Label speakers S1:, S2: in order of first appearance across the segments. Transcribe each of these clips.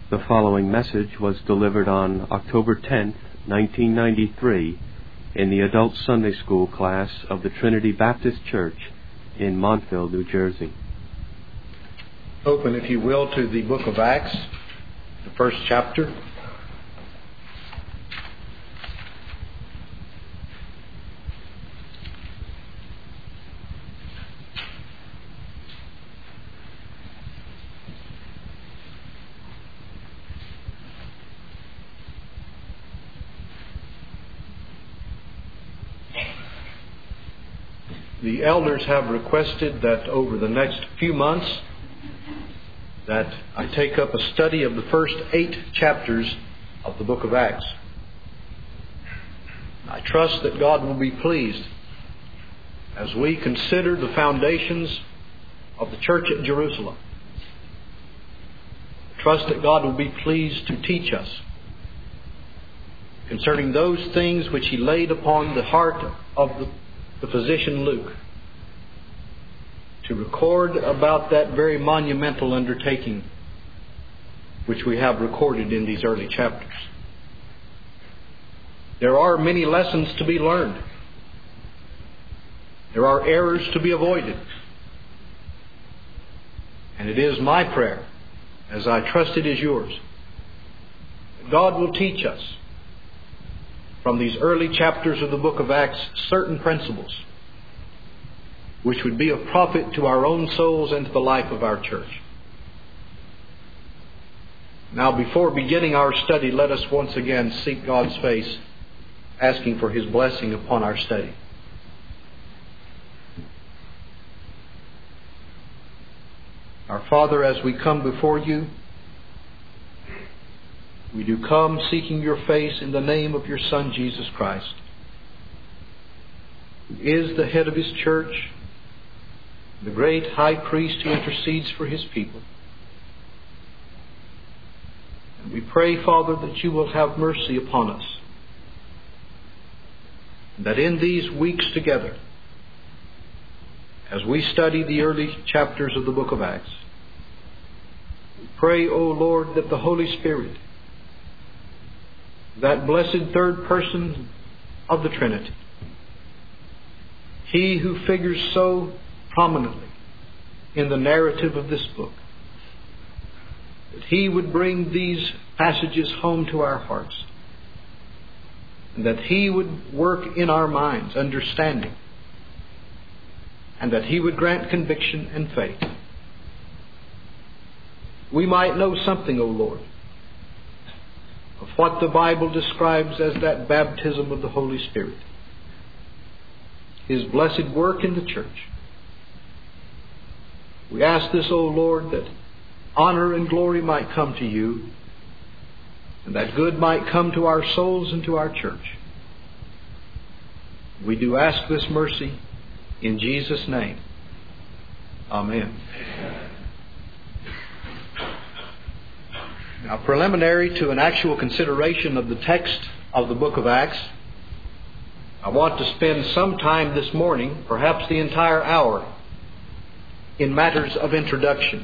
S1: The following message was delivered on October 10, 1993, in the Adult Sunday School class of the Trinity Baptist Church in Montville, New Jersey.
S2: Open, if you will, to the book of Acts, the first chapter. The elders have requested that over the next few months that I take up a study of the first 8 chapters of the book of Acts. I trust that God will be pleased as we consider the foundations of the church at Jerusalem. I trust that God will be pleased to teach us concerning those things which He laid upon the heart of the physician Luke, to record about that very monumental undertaking which we have recorded in these early chapters. There are many lessons to be learned. There are errors to be avoided. And it is my prayer, as I trust it is yours, that God will teach us from these early chapters of the book of Acts certain principles which would be of profit to our own souls and to the life of our church. Now, before beginning our study, let us once again seek God's face, asking for His blessing upon our study. Our Father, as we come before You, we do come seeking Your face in the name of Your Son, Jesus Christ, who is the head of His church, the great high priest who intercedes for His people. And we pray, Father, that You will have mercy upon us, and that in these weeks together, as we study the early chapters of the book of Acts, we pray, O Lord, that the Holy Spirit, that blessed third person of the Trinity, He who figures so prominently in the narrative of this book, that He would bring these passages home to our hearts, and that He would work in our minds understanding, and that He would grant conviction and faith. We might know something, O Lord, of what the Bible describes as that baptism of the Holy Spirit, His blessed work in the church. We ask this, O Lord, that honor and glory might come to You, and that good might come to our souls and to our church. We do ask this mercy in Jesus' name. Amen. Now, preliminary to an actual consideration of the text of the book of Acts, I want to spend some time this morning, perhaps the entire hour, in matters of introduction.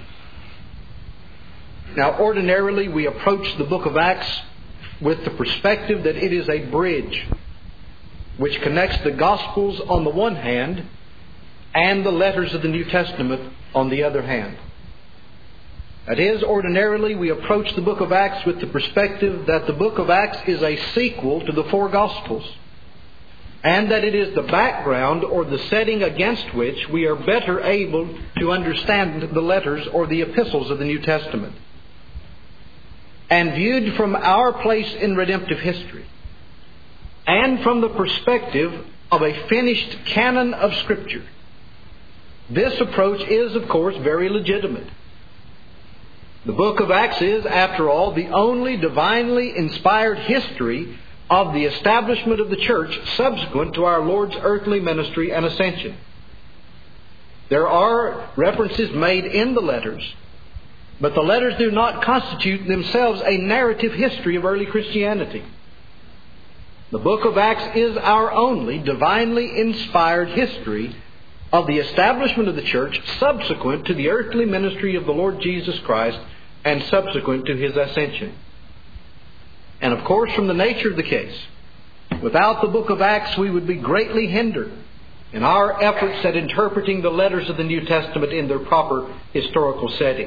S2: Now, ordinarily we approach the book of Acts with the perspective that it is a bridge which connects the Gospels on the one hand and the letters of the New Testament on the other hand. That is, ordinarily we approach the book of Acts with the perspective that the book of Acts is a sequel to the 4 Gospels, and that it is the background or the setting against which we are better able to understand the letters or the epistles of the New Testament. And viewed from our place in redemptive history, and from the perspective of a finished canon of Scripture, this approach is, of course, very legitimate. The book of Acts is, after all, the only divinely inspired history of the establishment of the church subsequent to our Lord's earthly ministry and ascension. There are references made in the letters, but the letters do not constitute themselves a narrative history of early Christianity. The book of Acts is our only divinely inspired history of the establishment of the church subsequent to the earthly ministry of the Lord Jesus Christ and subsequent to His ascension. And of course, from the nature of the case, without the book of Acts, we would be greatly hindered in our efforts at interpreting the letters of the New Testament in their proper historical setting.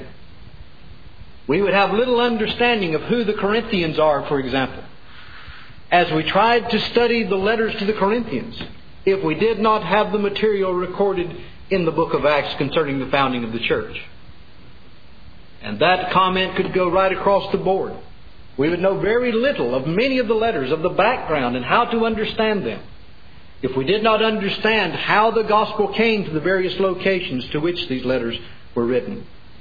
S2: We would have little understanding of who the Corinthians are, for example, as we tried to study the letters to the Corinthians, if we did not have the material recorded in the book of Acts concerning the founding of the church. And that comment could go right across the board. We would know very little of many of the letters, of the background and how to understand them, if we did not understand how the gospel came to the various locations to which these letters were written.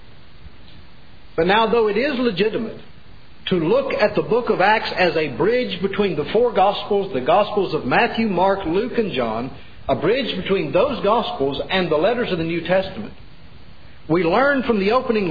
S2: But now, though it is legitimate to look at the book of Acts as a bridge between the four Gospels, the Gospels of Matthew, Mark, Luke, and John, a bridge between those Gospels and the letters of the New Testament, we learn from the opening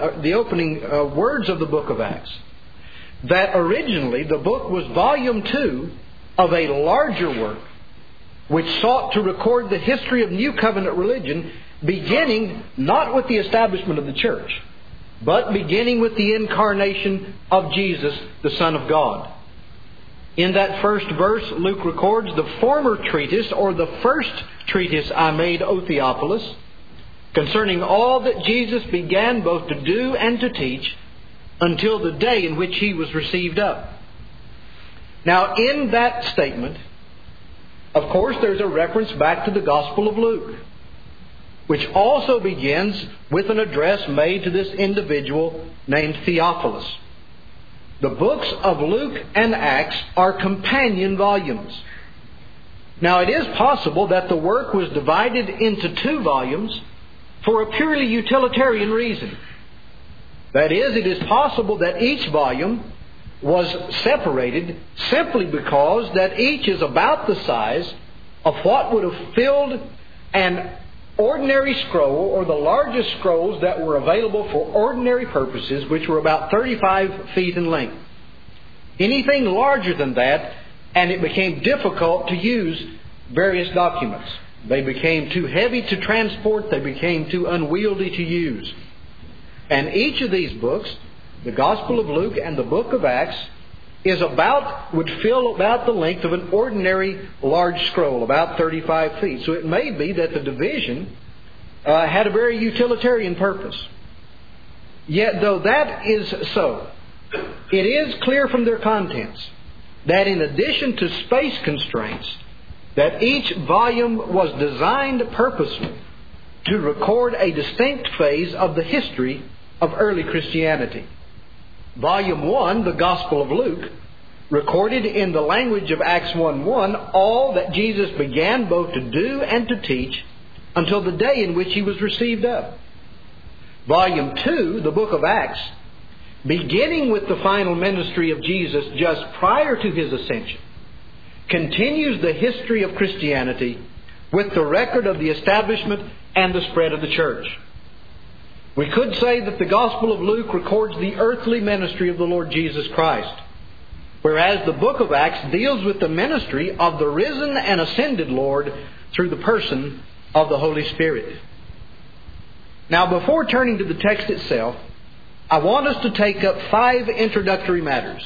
S2: words of the book of Acts that originally the book was volume 2 of a larger work which sought to record the history of New Covenant religion, beginning not with the establishment of the church, but beginning with the incarnation of Jesus, the Son of God. In that first verse, Luke records, "The former treatise, or the first treatise I made, O Theophilus, concerning all that Jesus began both to do and to teach, until the day in which He was received up." Now, in that statement, of course, there's a reference back to the Gospel of Luke, which also begins with an address made to this individual named Theophilus. The books of Luke and Acts are companion volumes. Now, it is possible that the work was divided into 2 volumes for a purely utilitarian reason. That is, it is possible that each volume was separated simply because that each is about the size of what would have filled an ordinary scroll, or the largest scrolls that were available for ordinary purposes, which were about 35 feet in length. Anything larger than that, and it became difficult to use various documents. They became too heavy to transport, they became too unwieldy to use. And each of these books, the Gospel of Luke and the book of Acts, would fill about the length of an ordinary large scroll, about 35 feet. So it may be that the division had a very utilitarian purpose. Yet, though that is so, it is clear from their contents that in addition to space constraints, that each volume was designed purposely to record a distinct phase of the history of early Christianity. Volume 1, the Gospel of Luke, recorded in the language of Acts 1:1 all that Jesus began both to do and to teach until the day in which He was received up. Volume 2, the book of Acts, beginning with the final ministry of Jesus just prior to His ascension, continues the history of Christianity with the record of the establishment and the spread of the church. We could say that the Gospel of Luke records the earthly ministry of the Lord Jesus Christ, whereas the book of Acts deals with the ministry of the risen and ascended Lord through the person of the Holy Spirit. Now, before turning to the text itself, I want us to take up 5 introductory matters.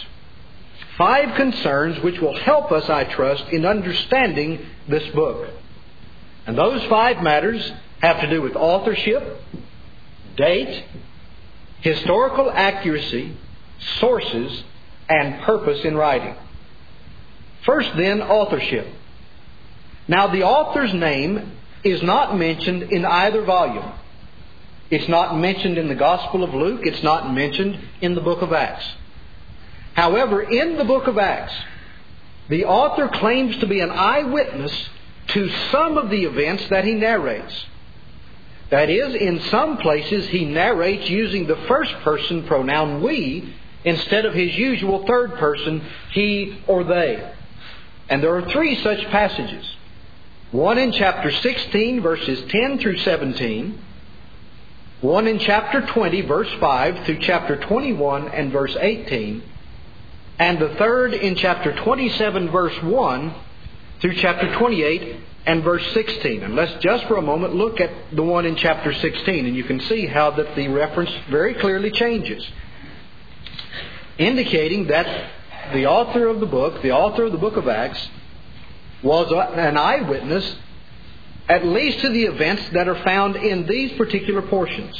S2: 5 concerns which will help us, I trust, in understanding this book. And those 5 matters have to do with authorship, date, historical accuracy, sources, and purpose in writing. First, then, authorship. Now, the author's name is not mentioned in either volume. It's not mentioned in the Gospel of Luke. It's not mentioned in the book of Acts. However, in the book of Acts, the author claims to be an eyewitness to some of the events that he narrates. That is, in some places he narrates using the first person pronoun we instead of his usual third person he or they. And there are 3 such passages. One in chapter 16, verses 10 through 17. One in chapter 20, verse 5 through chapter 21 and verse 18. And the third in chapter 27, verse 1 through chapter 28 and verse 16. And let's just for a moment look at the one in chapter 16, and you can see how that the reference very clearly changes, indicating that the author of the book of Acts, was an eyewitness at least to the events that are found in these particular portions.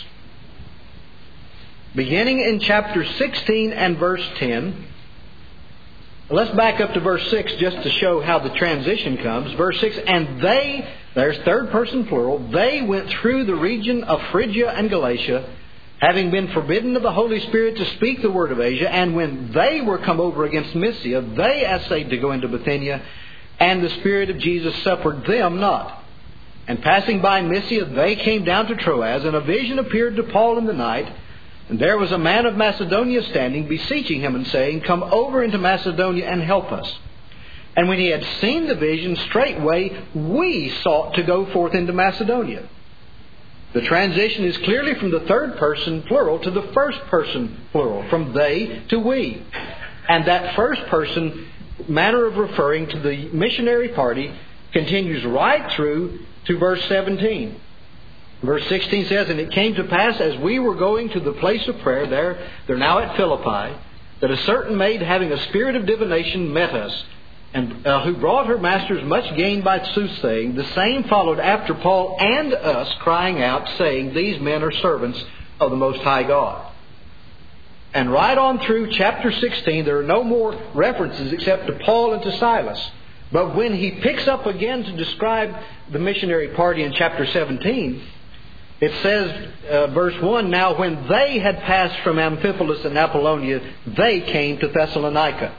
S2: Beginning in chapter 16 and verse 10, let's back up to verse 6 just to show how the transition comes. Verse 6, and they, there's third person plural, they went through the region of Phrygia and Galatia, having been forbidden of the Holy Spirit to speak the word of Asia, and when they were come over against Mysia, they essayed to go into Bithynia, and the Spirit of Jesus suffered them not. And passing by Mysia, they came down to Troas, and a vision appeared to Paul in the night. And there was a man of Macedonia standing, beseeching him and saying, come over into Macedonia and help us. And when he had seen the vision, straightway we sought to go forth into Macedonia. The transition is clearly from the third person plural to the first person plural, from they to we. And that first person manner of referring to the missionary party continues right through to verse 17. Verse 16 says, and it came to pass as we were going to the place of prayer, they're now at Philippi, that a certain maid having a spirit of divination met us, and who brought her masters much gain by soothsaying. The same followed after Paul and us, crying out, saying, these men are servants of the Most High God. And right on through chapter 16, there are no more references except to Paul and to Silas. But when he picks up again to describe the missionary party in chapter 17, it says, verse 1, now when they had passed from Amphipolis and Apollonia, they came to Thessalonica.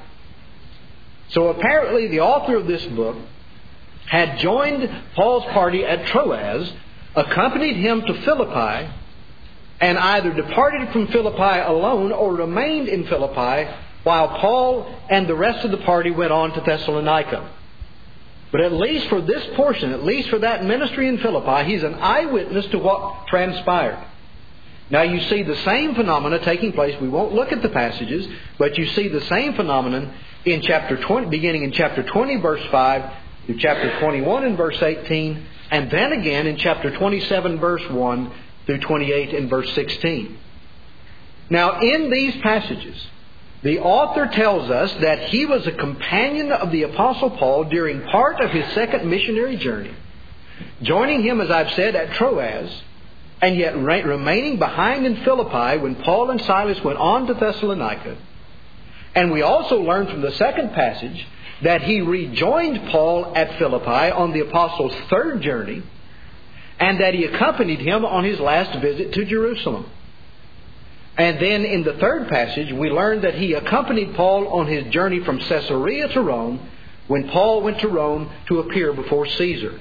S2: So apparently the author of this book had joined Paul's party at Troas, accompanied him to Philippi, and either departed from Philippi alone or remained in Philippi while Paul and the rest of the party went on to Thessalonica. But at least for this portion, at least for that ministry in Philippi, he's an eyewitness to what transpired. Now you see the same phenomena taking place. We won't look at the passages, but you see the same phenomenon in chapter 20, beginning in chapter 20, verse 5, through chapter 21 and verse 18, and then again in chapter 27, verse 1, through 28 and verse 16. Now in these passages, the author tells us that he was a companion of the Apostle Paul during part of his second missionary journey, joining him, as I've said, at Troas, and yet remaining behind in Philippi when Paul and Silas went on to Thessalonica. And we also learn from the second passage that he rejoined Paul at Philippi on the Apostle's third journey, and that he accompanied him on his last visit to Jerusalem. And then in the third passage, we learn that he accompanied Paul on his journey from Caesarea to Rome when Paul went to Rome to appear before Caesar.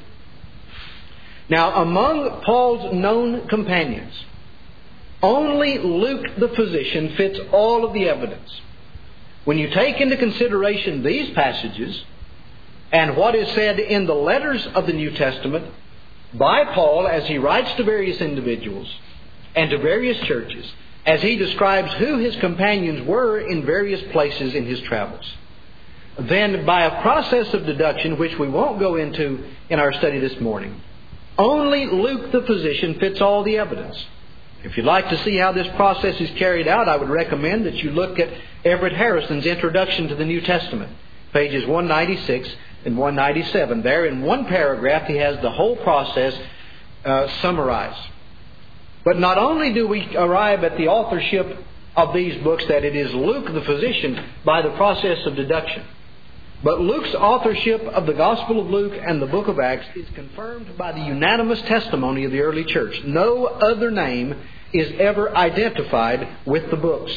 S2: Now, among Paul's known companions, only Luke the physician fits all of the evidence. When you take into consideration these passages and what is said in the letters of the New Testament by Paul as he writes to various individuals and to various churches, as he describes who his companions were in various places in his travels, then by a process of deduction, which we won't go into in our study this morning, only Luke the physician fits all the evidence. If you'd like to see how this process is carried out, I would recommend that you look at Everett Harrison's Introduction to the New Testament, pages 196 and 197. There in one paragraph he has the whole process summarized. But not only do we arrive at the authorship of these books, that it is Luke the physician, by the process of deduction, but Luke's authorship of the Gospel of Luke and the book of Acts is confirmed by the unanimous testimony of the early church. No other name is ever identified with the books.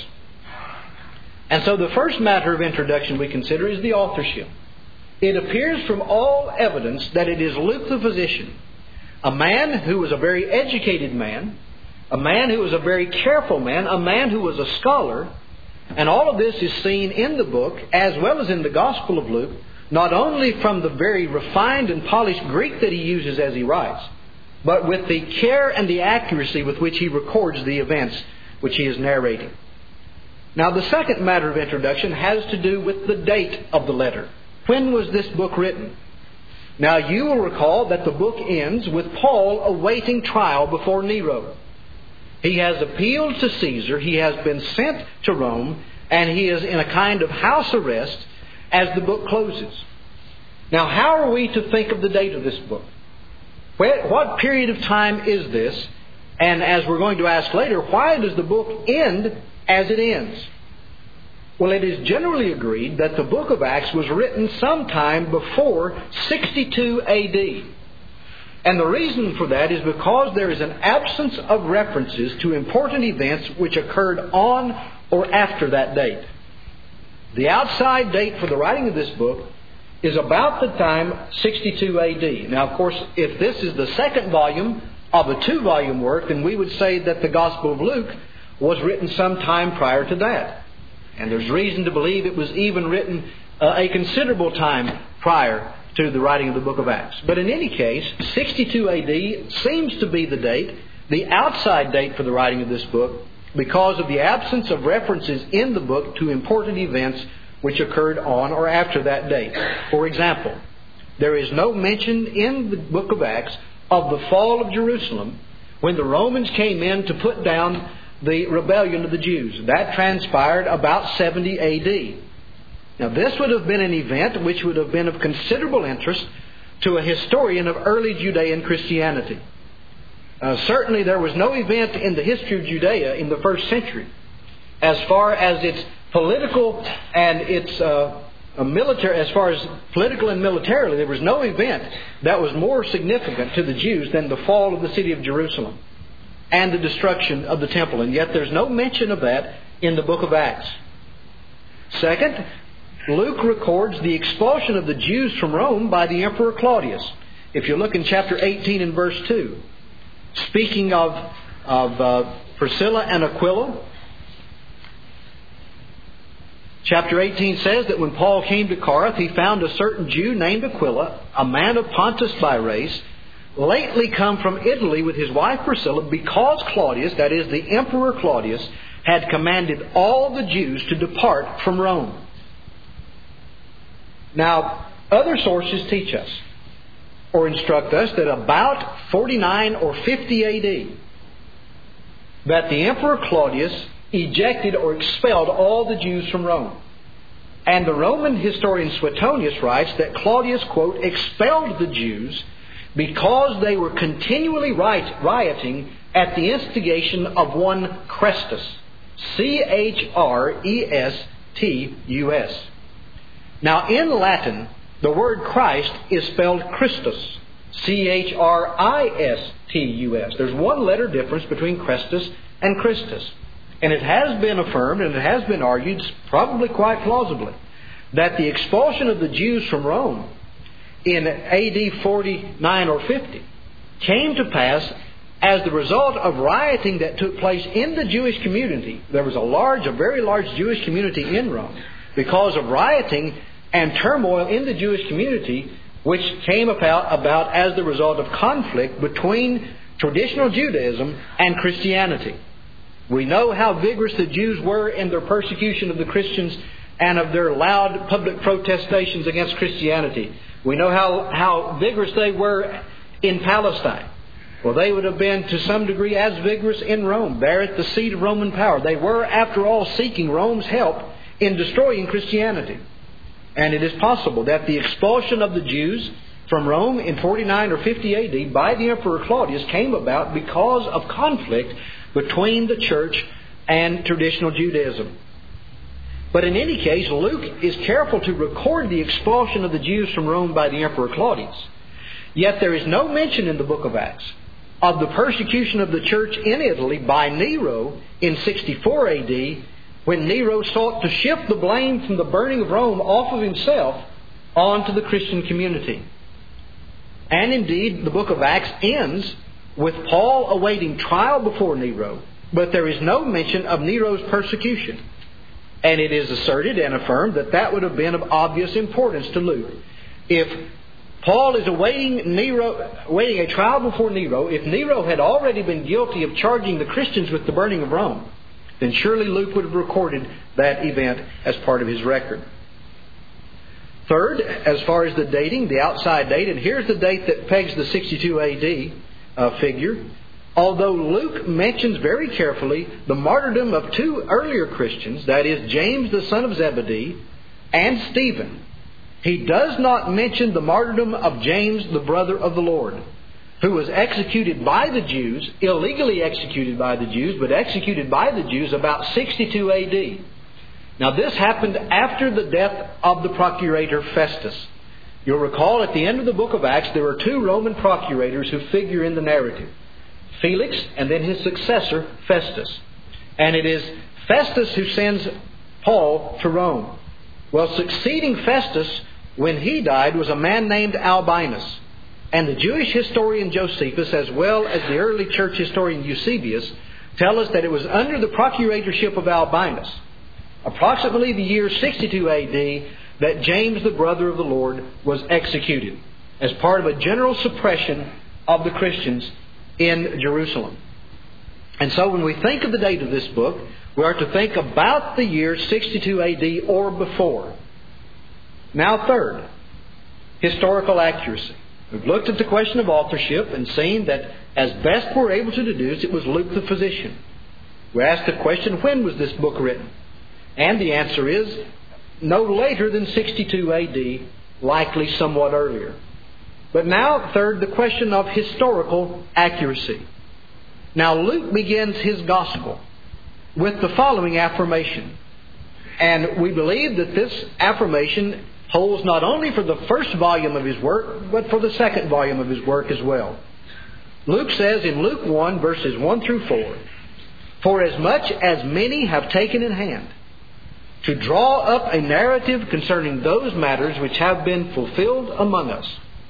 S2: And so the first matter of introduction we consider is the authorship. It appears from all evidence that it is Luke the physician, a man who was a very educated man, a man who was a very careful man, a man who was a scholar. And all of this is seen in the book as well as in the Gospel of Luke, not only from the very refined and polished Greek that he uses as he writes, but with the care and the accuracy with which he records the events which he is narrating. Now, the second matter of introduction has to do with the date of the letter. When was this book written? Now, you will recall that the book ends with Paul awaiting trial before Nero. He has appealed to Caesar, he has been sent to Rome, and he is in a kind of house arrest as the book closes. Now, how are we to think of the date of this book? What period of time is this? And as we're going to ask later, why does the book end as it ends? Well, it is generally agreed that the book of Acts was written sometime before 62 A.D. And the reason for that is because there is an absence of references to important events which occurred on or after that date. The outside date for the writing of this book is about the time 62 A.D. Now, of course, if this is the second volume of a 2-volume work, then we would say that the Gospel of Luke was written some time prior to that. And there's reason to believe it was even written a considerable time prior to the writing of the book of Acts. But in any case, 62 A.D. seems to be the date, the outside date for the writing of this book, because of the absence of references in the book to important events which occurred on or after that date. For example, there is no mention in the book of Acts of the fall of Jerusalem when the Romans came in to put down the rebellion of the Jews. That transpired about 70 A.D. Now, this would have been an event which would have been of considerable interest to a historian of early Judean Christianity. Certainly there was no event in the history of Judea in the first century as far as its political and its military, as far as political and militarily, there was no event that was more significant to the Jews than the fall of the city of Jerusalem and the destruction of the temple. And yet there's no mention of that in the book of Acts. Second, Luke records the expulsion of the Jews from Rome by the Emperor Claudius. If you look in chapter 18 and verse 2, speaking of Priscilla and Aquila, chapter 18 says that when Paul came to Corinth, he found a certain Jew named Aquila, a man of Pontus by race, lately come from Italy with his wife Priscilla, because Claudius, that is the Emperor Claudius, had commanded all the Jews to depart from Rome. Now, other sources teach us or instruct us that about 49 or 50 A.D., that the Emperor Claudius ejected or expelled all the Jews from Rome. And the Roman historian Suetonius writes that Claudius, quote, expelled the Jews because they were continually rioting at the instigation of one Chrestus, Chrestus. Now, in Latin, the word Christ is spelled Christus, Christus. There's one letter difference between Christus and Christus. And it has been affirmed, and it has been argued, probably quite plausibly, that the expulsion of the Jews from Rome in A.D. 49 or 50 came to pass as the result of rioting that took place in the Jewish community. There was a very large Jewish community in Rome. Because of rioting and turmoil in the Jewish community, which came about as the result of conflict between traditional Judaism and Christianity. We know how vigorous the Jews were in their persecution of the Christians and of their loud public protestations against Christianity. We know how vigorous they were in Palestine. Well, they would have been to some degree as vigorous in Rome, there at the seat of Roman power. They were, after all, seeking Rome's help in destroying Christianity. And it is possible that the expulsion of the Jews from Rome in 49 or 50 A.D. by the Emperor Claudius came about because of conflict between the church and traditional Judaism. But in any case, Luke is careful to record the expulsion of the Jews from Rome by the Emperor Claudius. Yet there is no mention in the book of Acts of the persecution of the church in Italy by Nero in 64 A.D., when Nero sought to shift the blame from the burning of Rome off of himself onto the Christian community. And indeed, the book of Acts ends with Paul awaiting trial before Nero, but there is no mention of Nero's persecution. And it is asserted and affirmed that that would have been of obvious importance to Luke. If Paul is awaiting a trial before Nero, if Nero had already been guilty of charging the Christians with the burning of Rome, then surely Luke would have recorded that event as part of his record. Third, as far as the dating, the outside date, and here's the date that pegs the 62 AD figure. Although Luke mentions very carefully the martyrdom of two earlier Christians, that is, James the son of Zebedee and Stephen, he does not mention the martyrdom of James, the brother of the Lord, who was executed by the Jews, illegally executed by the Jews, but executed by the Jews about 62 AD. Now this happened after the death of the procurator Festus. You'll recall at the end of the book of Acts there are two Roman procurators who figure in the narrative. Felix and then his successor Festus. And it is Festus who sends Paul to Rome. Well, succeeding Festus when he died was a man named Albinus. And the Jewish historian Josephus, as well as the early church historian Eusebius, tell us that it was under the procuratorship of Albinus, approximately the year 62 AD, that James, the brother of the Lord, was executed as part of a general suppression of the Christians in Jerusalem. And so when we think of the date of this book, we are to think about the year 62 AD or before. Now third, historical accuracy. We've looked at the question of authorship and seen that as best we're able to deduce, it was Luke the physician. We asked the question, when was this book written? And the answer is no later than 62 AD, likely somewhat earlier. But now, third, the question of historical accuracy. Now, Luke begins his gospel with the following affirmation. And we believe that this affirmation holds not only for the first volume of his work, but for the second volume of his work as well. Luke says in Luke 1, verses 1 through 4, "For as much as many have taken in hand to draw up a narrative concerning those matters which have been fulfilled among us,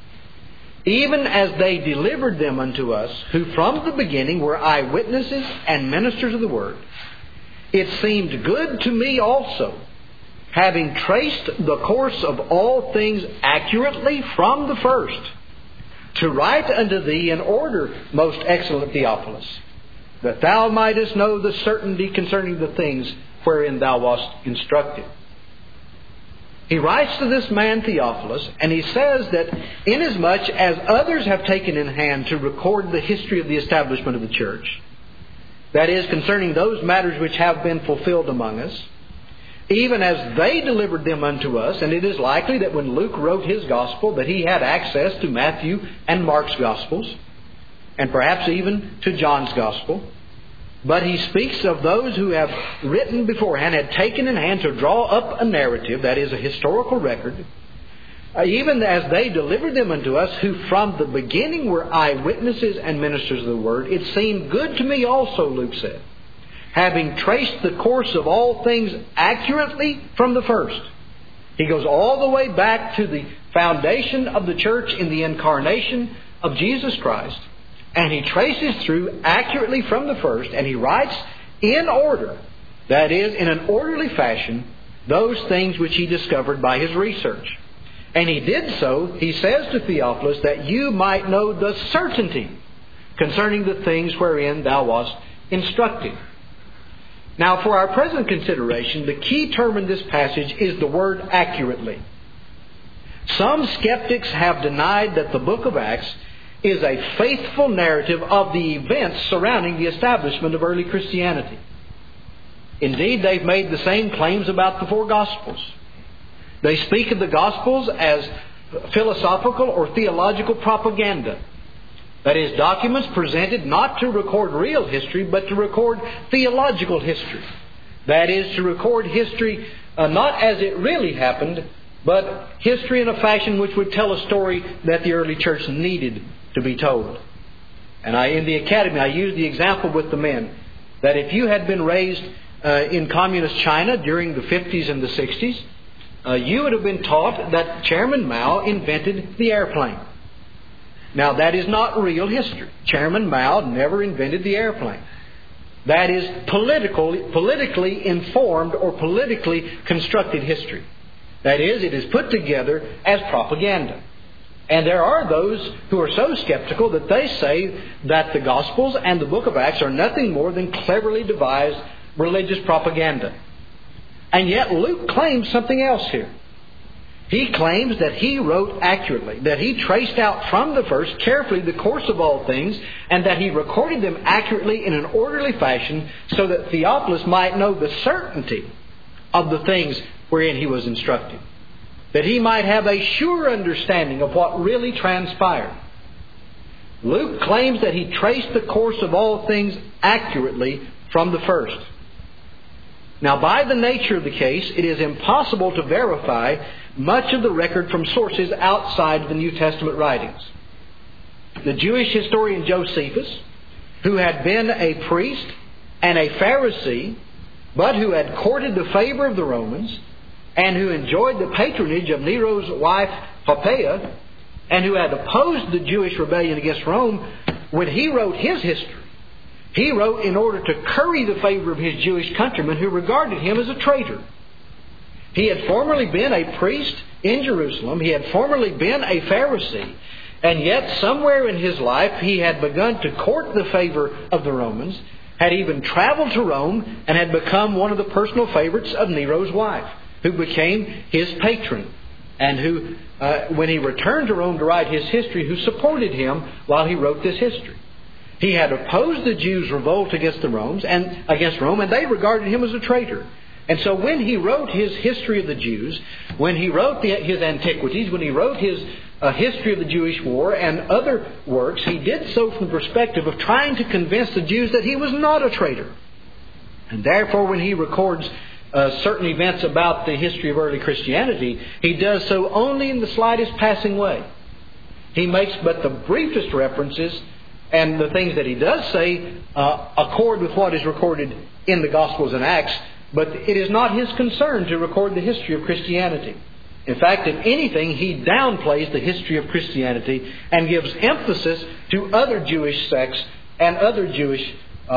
S2: even as they delivered them unto us, who from the beginning were eyewitnesses and ministers of the word, it seemed good to me also, having traced the course of all things accurately from the first, to write unto thee in order, most excellent Theophilus, that thou mightest know the certainty concerning the things wherein thou wast instructed." He writes to this man Theophilus, and he says that inasmuch as others have taken in hand to record the history of the establishment of the church, that is, concerning those matters which have been fulfilled among us, even as they delivered them unto us, and it is likely that when Luke wrote his gospel that he had access to Matthew and Mark's gospels, and perhaps even to John's gospel. But he speaks of those who have written beforehand, had taken in hand to draw up a narrative, that is, a historical record, even as they delivered them unto us, who from the beginning were eyewitnesses and ministers of the word. It seemed good to me also, Luke said, having traced the course of all things accurately from the first. He goes all the way back to the foundation of the church in the incarnation of Jesus Christ. And he traces through accurately from the first, and he writes in order, that is, in an orderly fashion, those things which he discovered by his research. And he did so, he says to Theophilus, that you might know the certainty concerning the things wherein thou wast instructed. Now, for our present consideration, the key term in this passage is the word accurately. Some skeptics have denied that the book of Acts is a faithful narrative of the events surrounding the establishment of early Christianity. Indeed, they've made the same claims about the four Gospels. They speak of the Gospels as philosophical or theological propaganda. That is, documents presented not to record real history, but to record theological history. That is, to record history not as it really happened, but history in a fashion which would tell a story that the early church needed to be told. And in the academy, I use the example with the men that if you had been raised in communist China during the 50s and the 60s, you would have been taught that Chairman Mao invented the airplane. Now, that is not real history. Chairman Mao never invented the airplane. That is politically informed or politically constructed history. That is, it is put together as propaganda. And there are those who are so skeptical that they say that the Gospels and the book of Acts are nothing more than cleverly devised religious propaganda. And yet Luke claims something else here. He claims that he wrote accurately, that he traced out from the first carefully the course of all things, and that he recorded them accurately in an orderly fashion so that Theophilus might know the certainty of the things wherein he was instructed, that he might have a sure understanding of what really transpired. Luke claims that he traced the course of all things accurately from the first. Now, by the nature of the case, it is impossible to verify much of the record from sources outside of the New Testament writings. The Jewish historian Josephus, who had been a priest and a Pharisee, but who had courted the favor of the Romans, and who enjoyed the patronage of Nero's wife Poppaea, and who had opposed the Jewish rebellion against Rome, when he wrote his history, he wrote in order to curry the favor of his Jewish countrymen who regarded him as a traitor. He had formerly been a priest in Jerusalem. He had formerly been a Pharisee. And yet, somewhere in his life, he had begun to court the favor of the Romans, had even traveled to Rome, and had become one of the personal favorites of Nero's wife, who became his patron, and who, when he returned to Rome to write his history, who supported him while he wrote this history. He had opposed the Jews' revolt against Rome, and they regarded him as a traitor. And so when he wrote his history of the Jews, when he wrote his Antiquities, when he wrote his history of the Jewish War and other works, he did so from the perspective of trying to convince the Jews that he was not a traitor. And therefore, when he records certain events about the history of early Christianity, he does so only in the slightest passing way. He makes but the briefest references, and the things that he does say accord with what is recorded in the Gospels and Acts, but it is not his concern to record the history of Christianity. In fact, if anything, he downplays the history of Christianity and gives emphasis to other Jewish sects and other Jewish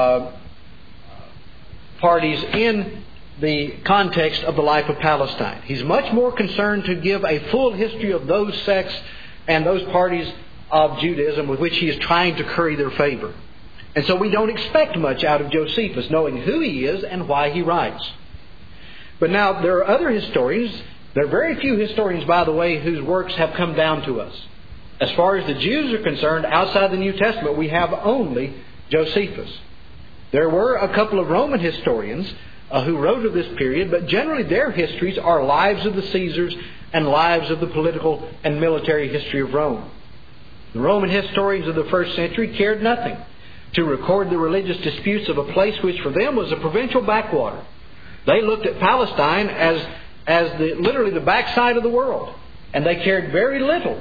S2: parties in the context of the life of Palestine. He's much more concerned to give a full history of those sects and those parties of Judaism with which he is trying to curry their favor. And so we don't expect much out of Josephus, knowing who he is and why he writes. But now, there are other historians. There are very few historians, by the way, whose works have come down to us. As far as the Jews are concerned, outside the New Testament, we have only Josephus. There were a couple of Roman historians who wrote of this period, but generally their histories are lives of the Caesars and lives of the political and military history of Rome. The Roman historians of the first century cared nothing to record the religious disputes of a place which for them was a provincial backwater. They looked at Palestine as literally the backside of the world. And they cared very little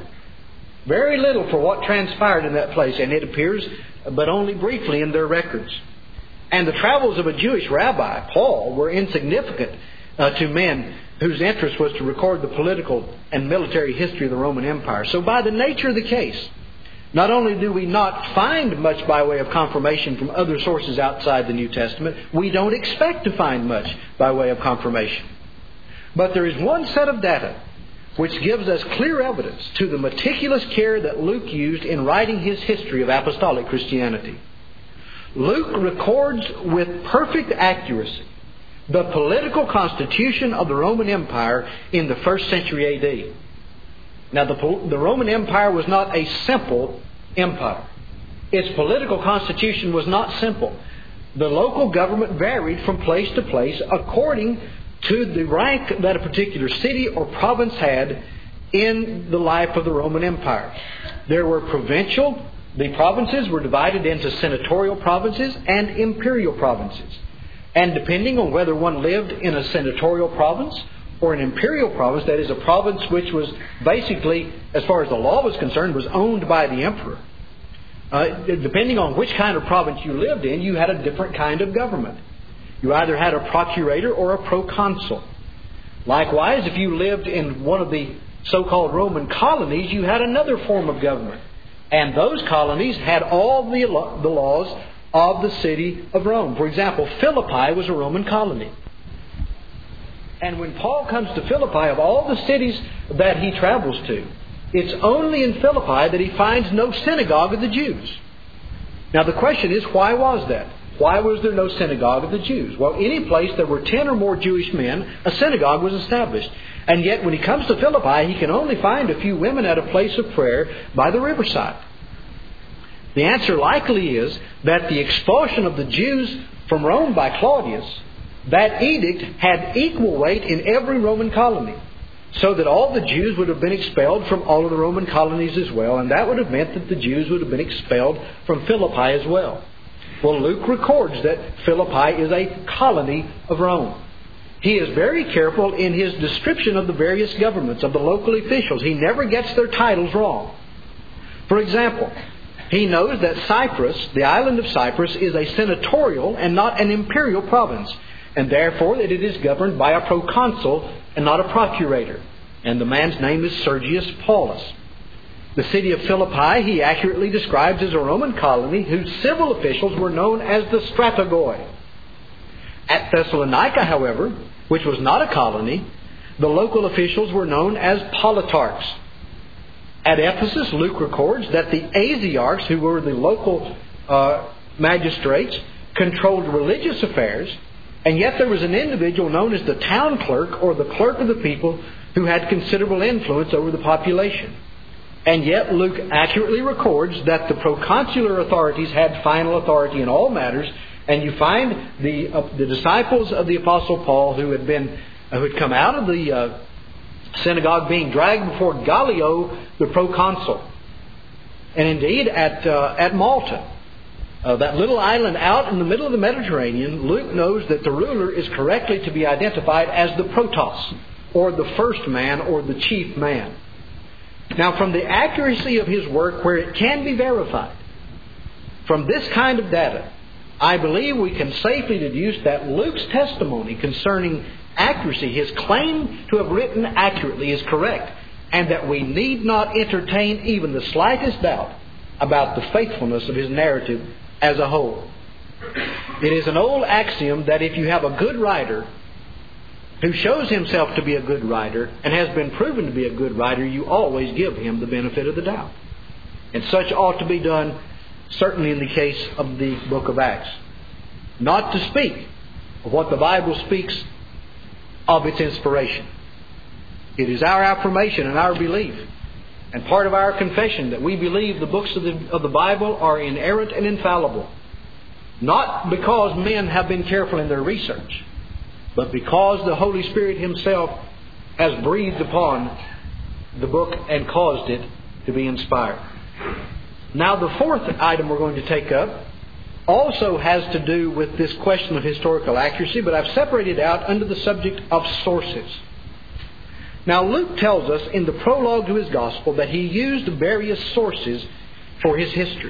S2: for what transpired in that place. And it appears but only briefly in their records. And the travels of a Jewish rabbi, Paul, were insignificant to men whose interest was to record the political and military history of the Roman Empire. So by the nature of the case, not only do we not find much by way of confirmation from other sources outside the New Testament, we don't expect to find much by way of confirmation. But there is one set of data which gives us clear evidence to the meticulous care that Luke used in writing his history of apostolic Christianity. Luke records with perfect accuracy the political constitution of the Roman Empire in the 1st century A.D. Now, the Roman Empire was not a simple empire. Its political constitution was not simple. The local government varied from place to place according to the rank that a particular city or province had in the life of the Roman Empire. There were the provinces were divided into senatorial provinces and imperial provinces. And depending on whether one lived in a senatorial province or an imperial province, that is a province which was basically, as far as the law was concerned, was owned by the emperor. Depending on which kind of province you lived in, you had a different kind of government. You either had a procurator or a proconsul. Likewise, if you lived in one of the so-called Roman colonies, you had another form of government. And those colonies had all the laws of the city of Rome. For example, Philippi was a Roman colony. And when Paul comes to Philippi, of all the cities that he travels to, it's only in Philippi that he finds no synagogue of the Jews. Now the question is, why was that? Why was there no synagogue of the Jews? Well, any place there were 10 or more Jewish men, a synagogue was established. And yet when he comes to Philippi, he can only find a few women at a place of prayer by the riverside. The answer likely is that the expulsion of the Jews from Rome by Claudius, that edict had equal weight in every Roman colony, so that all the Jews would have been expelled from all of the Roman colonies as well, and that would have meant that the Jews would have been expelled from Philippi as well. Well, Luke records that Philippi is a colony of Rome. He is very careful in his description of the various governments, of the local officials. He never gets their titles wrong. For example, he knows that Cyprus, the island of Cyprus, is a senatorial and not an imperial province, and therefore that it is governed by a proconsul and not a procurator. And the man's name is Sergius Paulus. The city of Philippi he accurately describes as a Roman colony whose civil officials were known as the strategoi. At Thessalonica, however, which was not a colony, the local officials were known as politarchs. At Ephesus, Luke records that the Asiarchs, who were the local magistrates, controlled religious affairs, and yet there was an individual known as the town clerk, or the clerk of the people, who had considerable influence over the population. And yet Luke accurately records that the proconsular authorities had final authority in all matters, and you find the disciples of the Apostle Paul who had come out of the synagogue being dragged before Gallio, the proconsul. And indeed at Malta, that little island out in the middle of the Mediterranean, Luke knows that the ruler is correctly to be identified as the protos, or the first man, or the chief man. Now, from the accuracy of his work where it can be verified, from this kind of data, I believe we can safely deduce that Luke's testimony concerning accuracy, his claim to have written accurately, is correct, and that we need not entertain even the slightest doubt about the faithfulness of his narrative as a whole. It is an old axiom that if you have a good writer who shows himself to be a good writer and has been proven to be a good writer, you always give him the benefit of the doubt. And such ought to be done certainly in the case of the book of Acts. Not to speak of what the Bible speaks of its inspiration. It is our affirmation and our belief, and part of our confession, that we believe the books of the Bible are inerrant and infallible. Not because men have been careful in their research, but because the Holy Spirit Himself has breathed upon the book and caused it to be inspired. Now, the fourth item we're going to take up also has to do with this question of historical accuracy, but I've separated out under the subject of sources. Now, Luke tells us in the prologue to his Gospel that he used various sources for his history.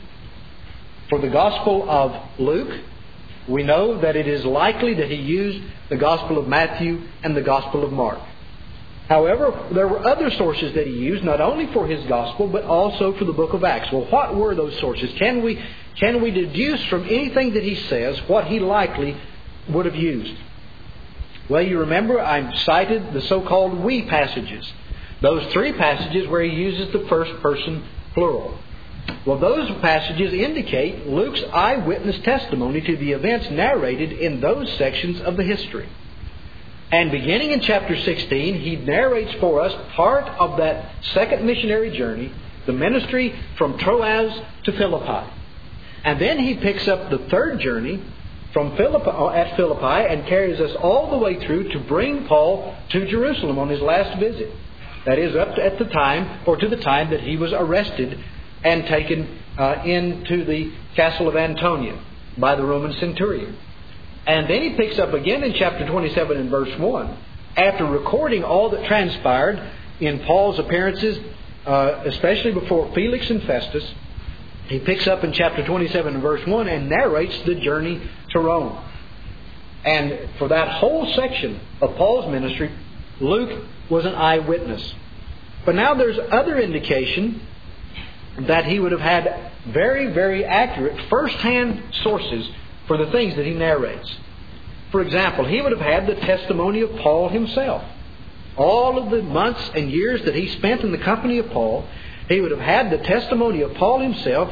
S2: For the Gospel of Luke, we know that it is likely that he used the Gospel of Matthew and the Gospel of Mark. However, there were other sources that he used, not only for his Gospel, but also for the book of Acts. Well, what were those sources? Can we deduce from anything that he says what he likely would have used? Well, you remember I cited the so-called we passages. Those three passages where he uses the first person plural. Well, those passages indicate Luke's eyewitness testimony to the events narrated in those sections of the history. And beginning in chapter 16, he narrates for us part of that second missionary journey, the ministry from Troas to Philippi. And then he picks up the third journey from Philippi and carries us all the way through to bring Paul to Jerusalem on his last visit. That is, up to the time that he was arrested and taken into the castle of Antonia by the Roman centurion. And then he picks up again in chapter 27 and verse 1, after recording all that transpired in Paul's appearances, especially before Felix and Festus. He picks up in chapter 27 and verse 1 and narrates the journey to Rome. And for that whole section of Paul's ministry, Luke was an eyewitness. But now there's other indication that he would have had very, very accurate first-hand sources for the things that he narrates. For example, he would have had the testimony of Paul himself. All of the months and years that he spent in the company of Paul, he would have had the testimony of Paul himself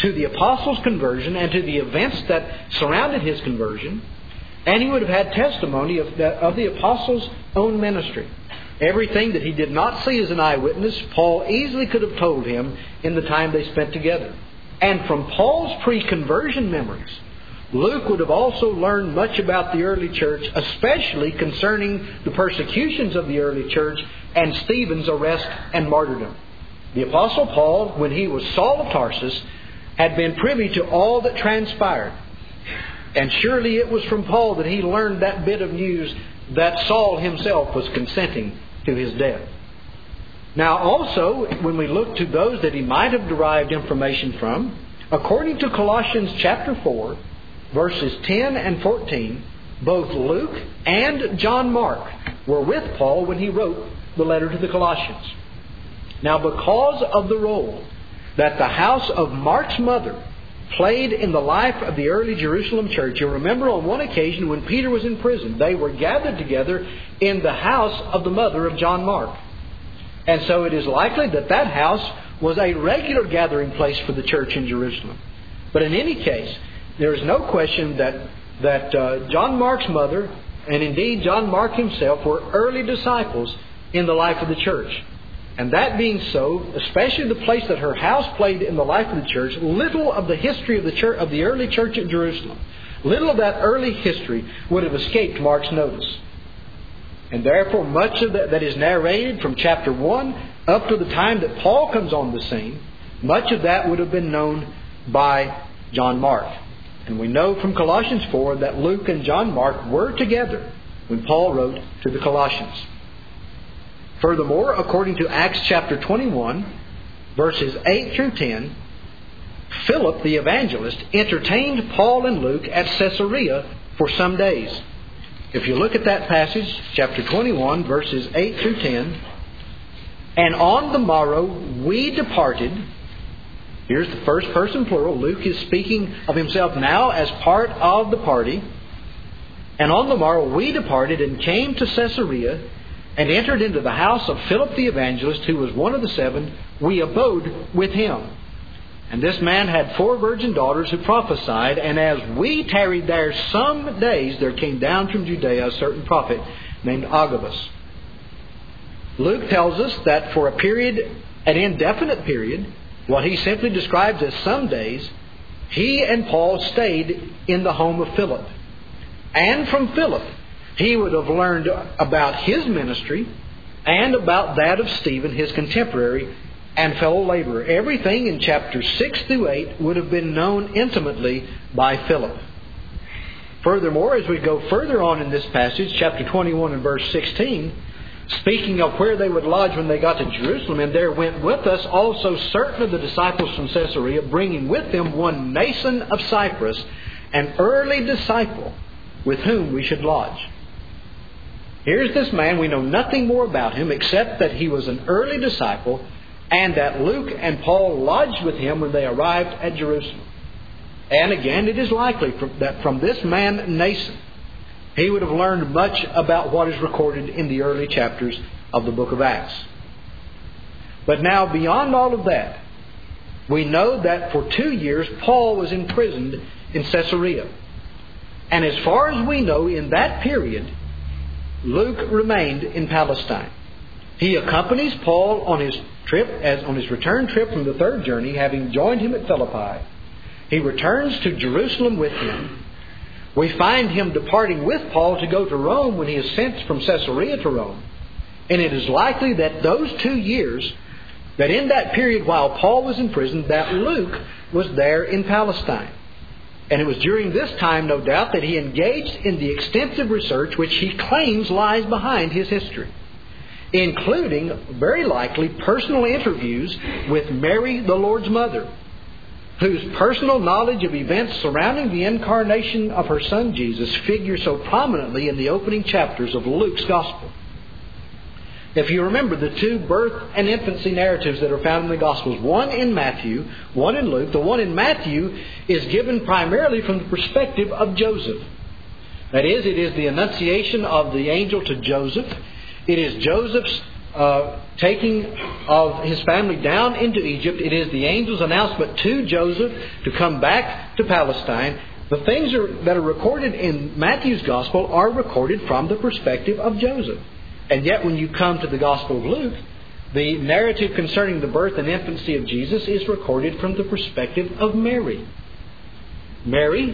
S2: to the apostles' conversion and to the events that surrounded his conversion, and he would have had testimony of the apostles' own ministry. Everything that he did not see as an eyewitness, Paul easily could have told him in the time they spent together. And from Paul's pre-conversion memories, Luke would have also learned much about the early church, especially concerning the persecutions of the early church and Stephen's arrest and martyrdom. The Apostle Paul, when he was Saul of Tarsus, had been privy to all that transpired. And surely it was from Paul that he learned that bit of news that Saul himself was consenting to his death. Now also, when we look to those that he might have derived information from, according to Colossians chapter 4, verses 10 and 14, both Luke and John Mark were with Paul when he wrote the letter to the Colossians. Now, because of the role that the house of Mark's mother played in the life of the early Jerusalem church, you remember on one occasion when Peter was in prison, they were gathered together in the house of the mother of John Mark. And so it is likely that that house was a regular gathering place for the church in Jerusalem. But in any case, there is no question that John Mark's mother, and indeed John Mark himself, were early disciples in the life of the church. And that being so, especially the place that her house played in the life of the church, little of the history of the church, of the early church at Jerusalem, little of that early history would have escaped Mark's notice. And therefore, much of that is narrated from chapter 1 up to the time that Paul comes on the scene, much of that would have been known by John Mark. And we know from Colossians 4 that Luke and John Mark were together when Paul wrote to the Colossians. Furthermore, according to Acts chapter 21, verses 8 through 10, Philip the evangelist entertained Paul and Luke at Caesarea for some days. If you look at that passage, chapter 21, verses 8 through 10, and on the morrow we departed. Here's the first person plural. Luke is speaking of himself now as part of the party. And on the morrow we departed and came to Caesarea and entered into the house of Philip the evangelist, who was one of the 7. We abode with him. And this man had 4 virgin daughters who prophesied, and as we tarried there some days, there came down from Judea a certain prophet named Agabus. Luke tells us that for a period, an indefinite period, what he simply describes as some days, he and Paul stayed in the home of Philip. And from Philip, he would have learned about his ministry and about that of Stephen, his contemporary and fellow laborer. Everything in chapters 6 through 8 would have been known intimately by Philip. Furthermore, as we go further on in this passage, chapter 21 and verse 16, speaking of where they would lodge when they got to Jerusalem, and there went with us also certain of the disciples from Caesarea, bringing with them one Mnason of Cyprus, an early disciple, with whom we should lodge. Here's this man, we know nothing more about him except that he was an early disciple and that Luke and Paul lodged with him when they arrived at Jerusalem. And again, it is likely that from this man, Mnason, he would have learned much about what is recorded in the early chapters of the book of Acts. But now, beyond all of that, we know that for 2 years Paul was imprisoned in Caesarea. And as far as we know, in that period, Luke remained in Palestine. He accompanies Paul on his return trip from the 3rd journey, having joined him at Philippi. He returns to Jerusalem with him. We find him departing with Paul to go to Rome when he is sent from Caesarea to Rome. And it is likely that those 2 years, that in that period while Paul was in prison, that Luke was there in Palestine. And it was during this time, no doubt, that he engaged in the extensive research which he claims lies behind his history, including, very likely, personal interviews with Mary, the Lord's mother, whose personal knowledge of events surrounding the incarnation of her Son Jesus figures so prominently in the opening chapters of Luke's Gospel. If you remember the 2 birth and infancy narratives that are found in the Gospels, one in Matthew, one in Luke, the one in Matthew is given primarily from the perspective of Joseph. That is, it is the annunciation of the angel to Joseph. It is Joseph's taking of his family down into Egypt. It is the angel's announcement to Joseph to come back to Palestine. The things that are recorded in Matthew's Gospel are recorded from the perspective of Joseph. And yet when you come to the Gospel of Luke, the narrative concerning the birth and infancy of Jesus is recorded from the perspective of Mary. Mary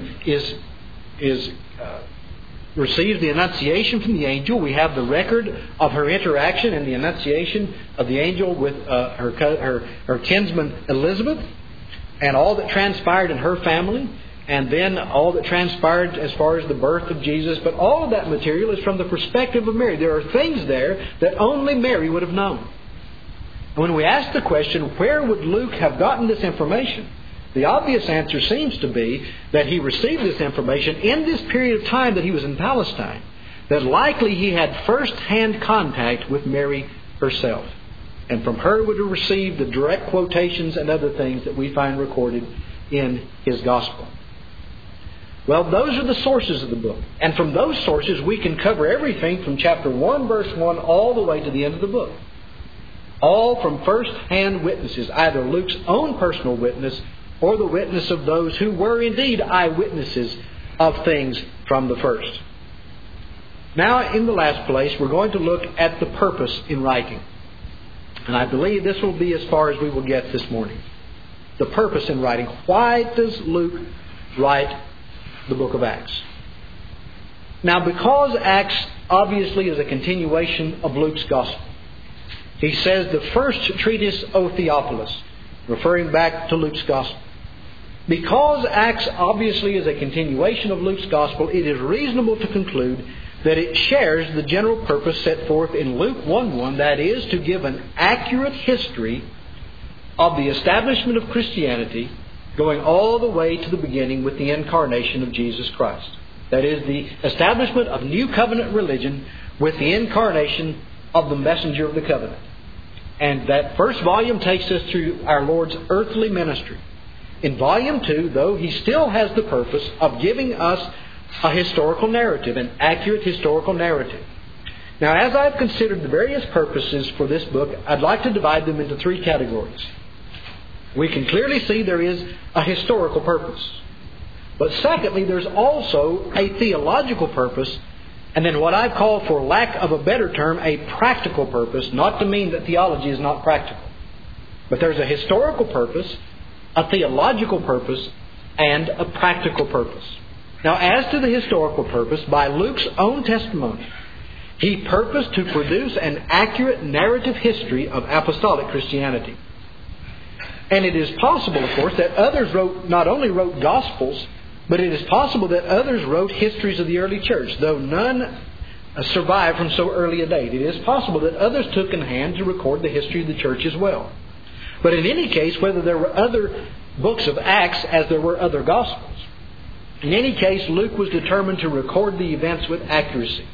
S2: receives the annunciation from the angel. We have the record of her interaction and the annunciation of the angel with her kinsman Elizabeth, and all that transpired in her family, and then all that transpired as far as the birth of Jesus. But all of that material is from the perspective of Mary. There are things there that only Mary would have known. And when we ask the question, where would Luke have gotten this information? The obvious answer seems to be that he received this information in this period of time that he was in Palestine, that likely he had first-hand contact with Mary herself. And from her would have received the direct quotations and other things that we find recorded in his Gospel. Well, those are the sources of the book. And from those sources we can cover everything from chapter 1, verse 1, all the way to the end of the book. All from first-hand witnesses, either Luke's own personal witness or the witness of those who were indeed eyewitnesses of things from the first. Now, in the last place, we're going to look at the purpose in writing. And I believe this will be as far as we will get this morning. The purpose in writing. Why does Luke write the book of Acts? Now, because Acts obviously is a continuation of Luke's Gospel. He says the first treatise, O Theophilus, referring back to Luke's Gospel. Because Acts obviously is a continuation of Luke's Gospel, it is reasonable to conclude that it shares the general purpose set forth in Luke 1:1, that is, to give an accurate history of the establishment of Christianity, going all the way to the beginning with the incarnation of Jesus Christ. That is, the establishment of New Covenant religion with the incarnation of the messenger of the covenant. And that first volume takes us through our Lord's earthly ministry. In volume 2, though, he still has the purpose of giving us a historical narrative, an accurate historical narrative. Now, as I've considered the various purposes for this book, I'd like to divide them into 3 categories. We can clearly see there is a historical purpose. But secondly, there's also a theological purpose, and then what I call, for lack of a better term, a practical purpose, not to mean that theology is not practical. But there's a historical purpose, a theological purpose, and a practical purpose. Now, as to the historical purpose, by Luke's own testimony, he purposed to produce an accurate narrative history of apostolic Christianity. And it is possible, of course, that others not only wrote Gospels, but it is possible that others wrote histories of the early church, though none survived from so early a date. It is possible that others took in hand to record the history of the church as well. But in any case, whether there were other books of Acts as there were other Gospels, in any case, Luke was determined to record the events with accuracy.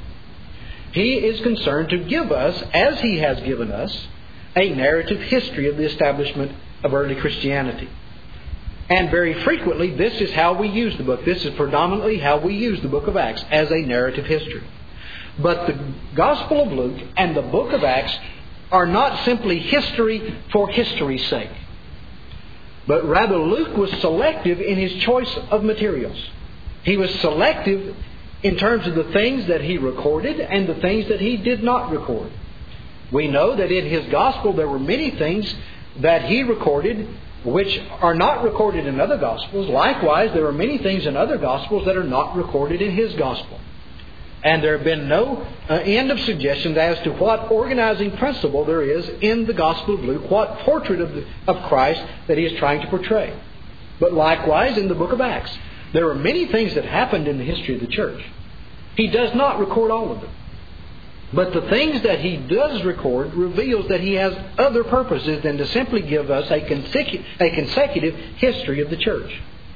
S2: He is concerned to give us, as he has given us, a narrative history of the establishment of early Christianity. And very frequently, this is how we use the book. This is predominantly how we use the book of Acts, as a narrative history. But the Gospel of Luke and the book of Acts are not simply history for history's sake. But rather, Luke was selective in his choice of materials. He was selective in terms of the things that he recorded and the things that he did not record. We know that in his Gospel there were many things that he recorded which are not recorded in other Gospels. Likewise, there are many things in other Gospels that are not recorded in his Gospel. And there have been no end of suggestions as to what organizing principle there is in the Gospel of Luke, what portrait of Christ that he is trying to portray. But likewise, in the book of Acts, there are many things that happened in the history of the church. He does not record all of them. But the things that he does record reveals that he has other purposes than to simply give us a consecutive history of the church.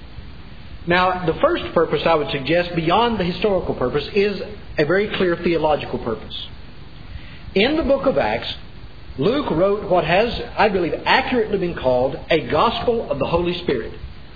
S2: Now, the first purpose I would suggest, beyond the historical purpose, is a very clear theological purpose. In the book of Acts, Luke wrote what has, I believe, accurately been called a gospel of the Holy Spirit.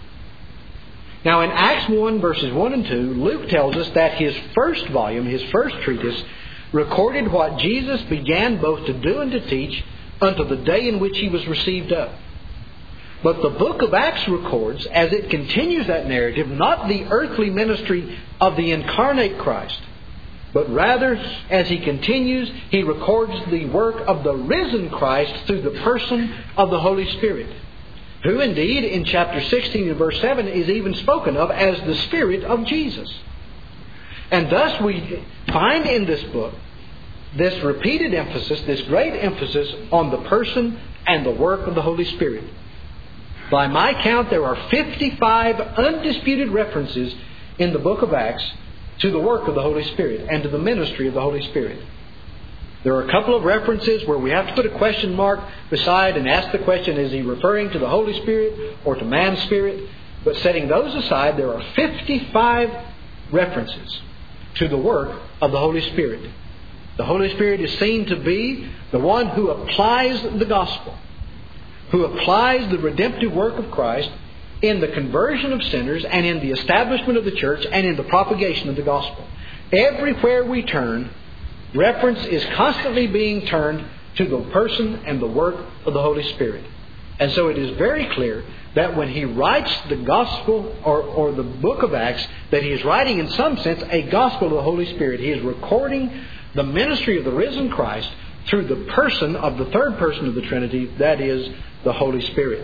S2: Now, in Acts 1, verses 1 and 2, Luke tells us that his first volume, his first treatise, recorded what Jesus began both to do and to teach until the day in which He was received up. But the book of Acts records, as it continues that narrative, not the earthly ministry of the incarnate Christ, but rather, as He continues, He records the work of the risen Christ through the person of the Holy Spirit, who indeed in chapter 16 and verse 7 is even spoken of as the Spirit of Jesus. And thus we find in this book this repeated emphasis, this great emphasis on the person and the work of the Holy Spirit. By my count, there are 55 undisputed references in the book of Acts to the work of the Holy Spirit and to the ministry of the Holy Spirit. There are a couple of references where we have to put a question mark beside and ask the question, is he referring to the Holy Spirit or to man's spirit? But setting those aside, there are 55 references to the work of the Holy Spirit. The Holy Spirit is seen to be the one who applies the gospel, who applies the redemptive work of Christ in the conversion of sinners and in the establishment of the church and in the propagation of the gospel. Everywhere we turn, reference is constantly being turned to the person and the work of the Holy Spirit. And so it is very clear that when he writes the gospel or the book of Acts, that he is writing in some sense a gospel of the Holy Spirit. He is recording the ministry of the risen Christ through the person of the third person of the Trinity, that is, the Holy Spirit.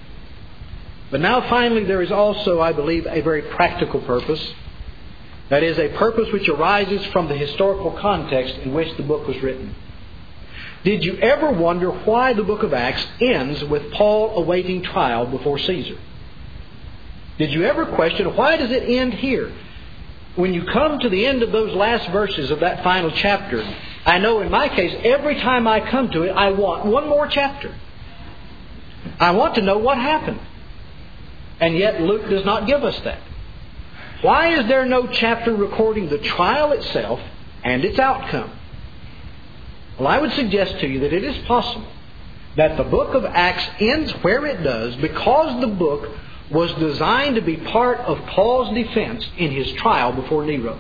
S2: But now finally there is also, I believe, a very practical purpose. That is, a purpose which arises from the historical context in which the book was written. Did you ever wonder why the book of Acts ends with Paul awaiting trial before Caesar? Did you ever question, why does it end here? When you come to the end of those last verses of that final chapter, I know in my case, every time I come to it, I want one more chapter. I want to know what happened. And yet Luke does not give us that. Why is there no chapter recording the trial itself and its outcome? Well, I would suggest to you that it is possible that the book of Acts ends where it does because the book was designed to be part of Paul's defense in his trial before Nero.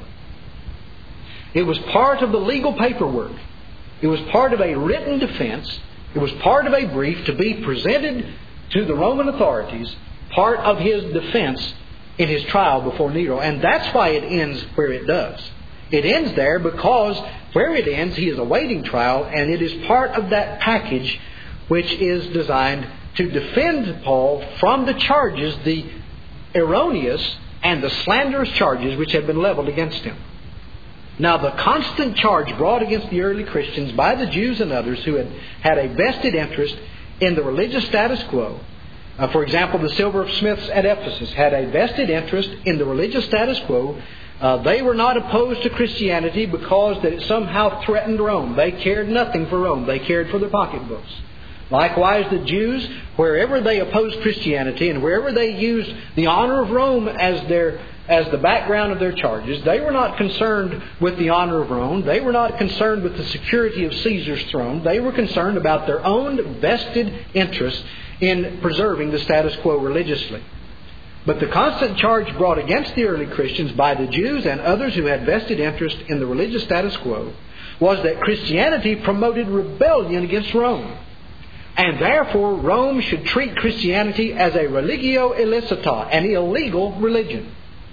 S2: It was part of the legal paperwork. It was part of a written defense. It was part of a brief to be presented to the Roman authorities, part of his defense in his trial before Nero. And that's why it ends where it does. It ends there because where it ends, he is awaiting trial, and it is part of that package which is designed to defend Paul from the charges, the erroneous and the slanderous charges which have been leveled against him. Now, the constant charge brought against the early Christians by the Jews and others who had a vested interest in the religious status quo. For example, the silversmiths at Ephesus had a vested interest in the religious status quo. They were not opposed to Christianity because that it somehow threatened Rome. They cared nothing for Rome. They cared for their pocketbooks. Likewise, the Jews, wherever they opposed Christianity and wherever they used the honor of Rome as the background of their charges, they were not concerned with the honor of Rome. They were not concerned with the security of Caesar's throne. They were concerned about their own vested interest in preserving the status quo religiously. But the constant charge brought against the early Christians by the Jews and others who had vested interest in the religious status quo was that Christianity promoted rebellion against Rome. And therefore, Rome should treat Christianity as a religio illicita, an illegal religion.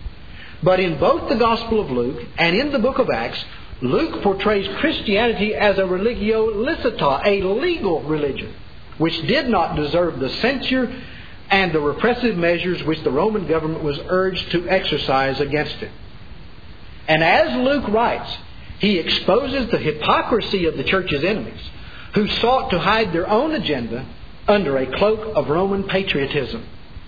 S2: But in both the Gospel of Luke and in the book of Acts, Luke portrays Christianity as a religio licita, a legal religion, which did not deserve the censure and the repressive measures which the Roman government was urged to exercise against it. And as Luke writes, he exposes the hypocrisy of the church's enemies, who sought to hide their own agenda under a cloak of Roman patriotism.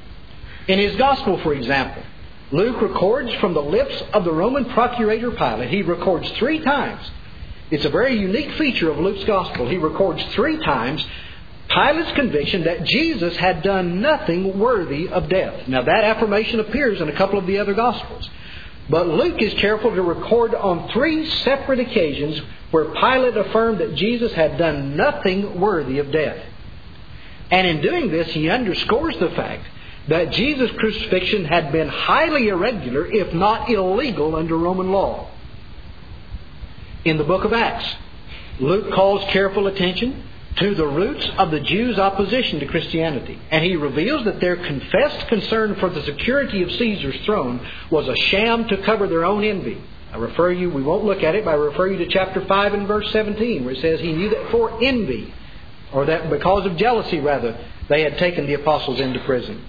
S2: In his Gospel, for example, Luke records from the lips of the Roman procurator Pilate, he records 3 times. It's a very unique feature of Luke's Gospel. He records 3 times Pilate's conviction that Jesus had done nothing worthy of death. Now, that affirmation appears in a couple of the other Gospels. But Luke is careful to record on 3 separate occasions where Pilate affirmed that Jesus had done nothing worthy of death. And in doing this, he underscores the fact that Jesus' crucifixion had been highly irregular, if not illegal, under Roman law. in the book of Acts. Luke calls careful attention to the roots of the Jews' opposition to Christianity. And he reveals that their confessed concern for the security of Caesar's throne was a sham to cover their own envy. We won't look at it, but I refer you to chapter 5 and verse 17, where it says he knew that for envy, or that because of jealousy rather, they had taken the apostles into prison.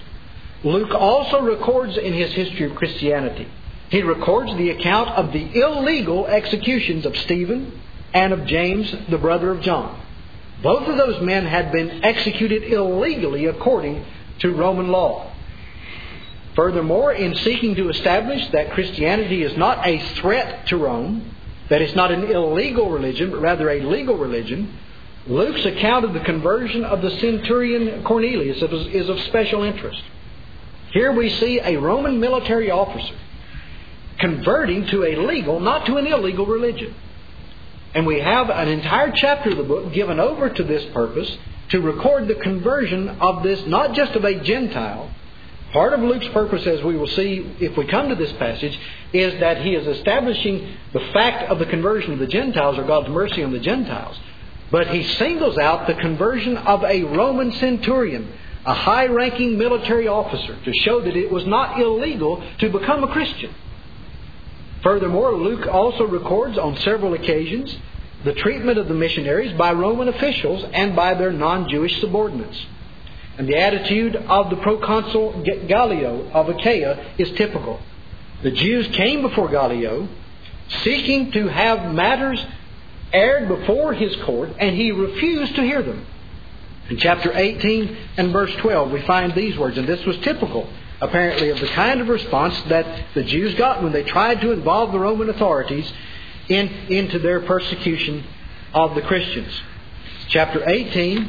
S2: Luke also records in his history of Christianity, he records the account of the illegal executions of Stephen and of James, the brother of John. Both of those men had been executed illegally according to Roman law. Furthermore, in seeking to establish that Christianity is not a threat to Rome, that it's not an illegal religion, but rather a legal religion, Luke's account of the conversion of the centurion Cornelius is of special interest. Here we see a Roman military officer converting to a legal, not to an illegal religion. And we have an entire chapter of the book given over to this purpose, to record the conversion of this, not just of a Gentile. Part of Luke's purpose, as we will see if we come to this passage, is that he is establishing the fact of the conversion of the Gentiles, or God's mercy on the Gentiles. But he singles out the conversion of a Roman centurion, a high-ranking military officer, to show that it was not illegal to become a Christian. Furthermore, Luke also records on several occasions the treatment of the missionaries by Roman officials and by their non-Jewish subordinates. And the attitude of the proconsul Gallio of Achaia is typical. The Jews came before Gallio seeking to have matters aired before his court, and he refused to hear them. In chapter 18 and verse 12 we find these words, and this was typical, apparently, of the kind of response that the Jews got when they tried to involve the Roman authorities into their persecution of the Christians. Chapter 18,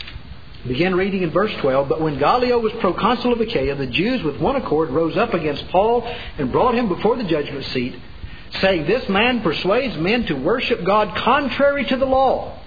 S2: begin reading in verse 12. But when Gallio was proconsul of Achaia, the Jews with one accord rose up against Paul and brought him before the judgment seat, saying, "This man persuades men to worship God contrary to the law."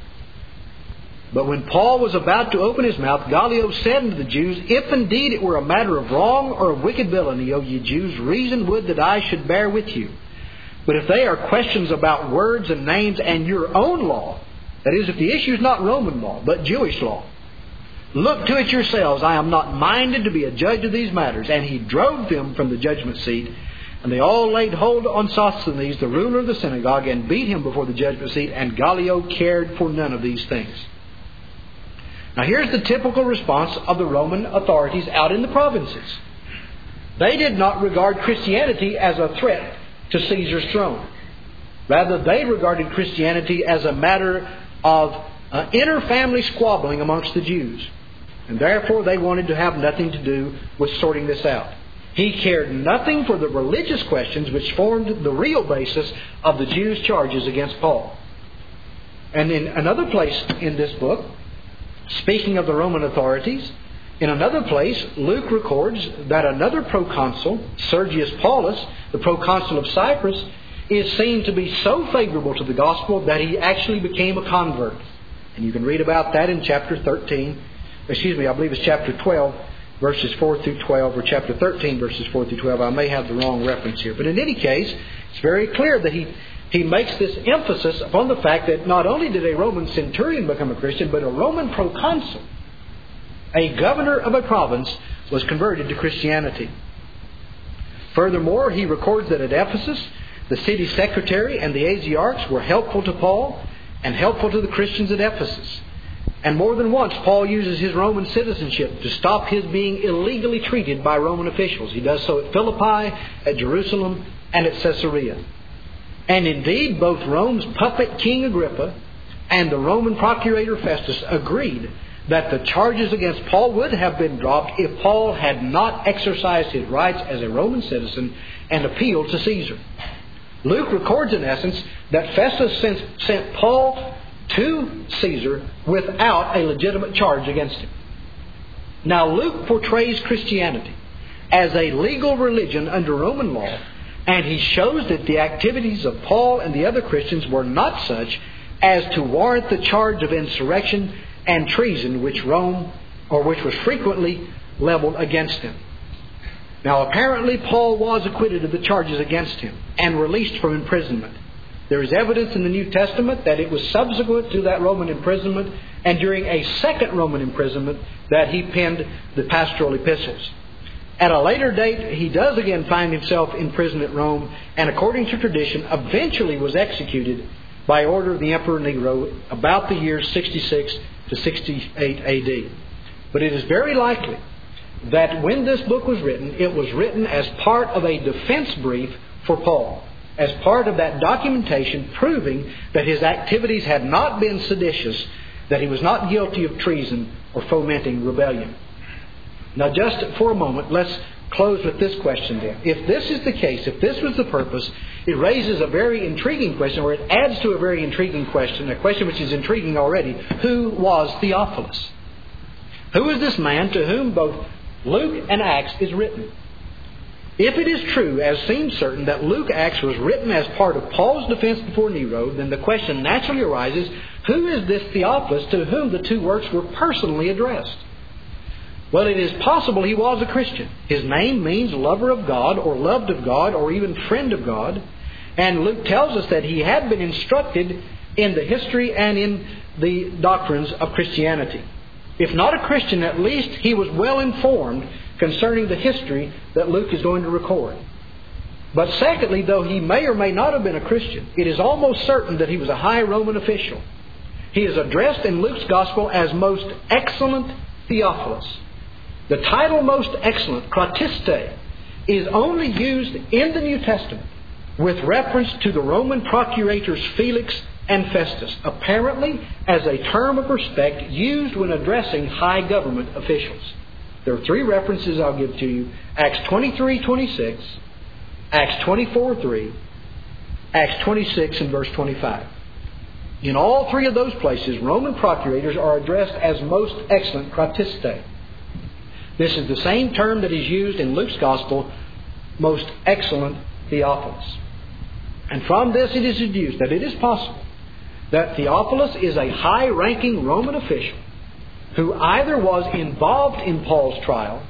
S2: But when Paul was about to open his mouth, Gallio said unto the Jews, "If indeed it were a matter of wrong or of wicked villainy, O ye Jews, reason would that I should bear with you. But if they are questions about words and names and your own law," that is, if the issue is not Roman law, but Jewish law, "look to it yourselves. I am not minded to be a judge of these matters." And he drove them from the judgment seat. And they all laid hold on Sosthenes, the ruler of the synagogue, and beat him before the judgment seat. And Gallio cared for none of these things. Now here's the typical response of the Roman authorities out in the provinces. They did not regard Christianity as a threat to Caesar's throne. Rather, they regarded Christianity as a matter of inter-family squabbling amongst the Jews. And therefore they wanted to have nothing to do with sorting this out. He cared nothing for the religious questions which formed the real basis of the Jews' charges against Paul. And in another place in this book, speaking of the Roman authorities, in another place, Luke records that another proconsul, Sergius Paulus, the proconsul of Cyprus, is seen to be so favorable to the gospel that he actually became a convert. And you can read about that in chapter 13. I believe it's chapter 12, verses 4 through 12, or chapter 13, verses 4 through 12. I may have the wrong reference here. But in any case, it's very clear that he makes this emphasis upon the fact that not only did a Roman centurion become a Christian, but a Roman proconsul, a governor of a province, was converted to Christianity. Furthermore, he records that at Ephesus, the city secretary and the Asiarchs were helpful to Paul and helpful to the Christians at Ephesus. And more than once, Paul uses his Roman citizenship to stop his being illegally treated by Roman officials. He does so at Philippi, at Jerusalem, and at Caesarea. And indeed, both Rome's puppet King Agrippa and the Roman procurator Festus agreed that the charges against Paul would have been dropped if Paul had not exercised his rights as a Roman citizen and appealed to Caesar. Luke records, in essence, that Festus sent Paul to Caesar without a legitimate charge against him. Now, Luke portrays Christianity as a legal religion under Roman law, and he shows that the activities of Paul and the other Christians were not such as to warrant the charge of insurrection and treason which was frequently leveled against him. Now, apparently, Paul was acquitted of the charges against him and released from imprisonment. There is evidence in the New Testament that it was subsequent to that Roman imprisonment and during a second Roman imprisonment that he penned the pastoral epistles. At a later date, he does again find himself in prison at Rome, and according to tradition, eventually was executed by order of the Emperor Nero about the years 66 to 68 AD. But it is very likely that when this book was written, it was written as part of a defense brief for Paul, as part of that documentation proving that his activities had not been seditious, that he was not guilty of treason or fomenting rebellion. Now, just for a moment, let's close with this question then. If this is the case, if this was the purpose, it raises a very intriguing question, or it adds to a very intriguing question, a question which is intriguing already. Who was Theophilus? Who is this man to whom both Luke and Acts is written? If it is true, as seems certain, that Luke Acts was written as part of Paul's defense before Nero, then the question naturally arises, who is this Theophilus to whom the two works were personally addressed? Well, it is possible he was a Christian. His name means lover of God, or loved of God, or even friend of God. And Luke tells us that he had been instructed in the history and in the doctrines of Christianity. If not a Christian, at least he was well informed concerning the history that Luke is going to record. But secondly, though he may or may not have been a Christian, it is almost certain that he was a high Roman official. He is addressed in Luke's Gospel as Most Excellent Theophilus. The title Most Excellent, Kratiste, is only used in the New Testament with reference to the Roman procurators Felix and Festus, apparently as a term of respect used when addressing high government officials. There are three references I'll give to you: Acts 23:26, Acts 24:3, Acts 26 and verse 25. In all three of those places, Roman procurators are addressed as Most Excellent Kratiste. This is the same term that is used in Luke's Gospel, Most Excellent Theophilus. And from this it is deduced that it is possible that Theophilus is a high-ranking Roman official who either was involved in Paul's trial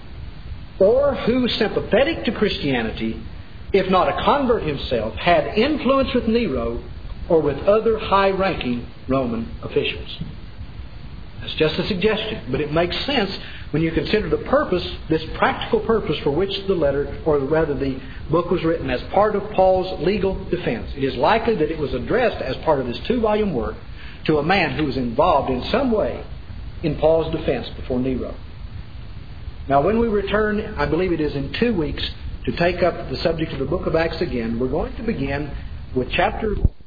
S2: or who, sympathetic to Christianity, if not a convert himself, had influence with Nero or with other high-ranking Roman officials. That's just a suggestion, but it makes sense when you consider the purpose, this practical purpose for which the letter, or rather the book, was written as part of Paul's legal defense. It is likely that it was addressed as part of this 2-volume work to a man who was involved in some way in Paul's defense before Nero. Now, when we return, I believe it is in 2 weeks, to take up the subject of the book of Acts again, we're going to begin with chapter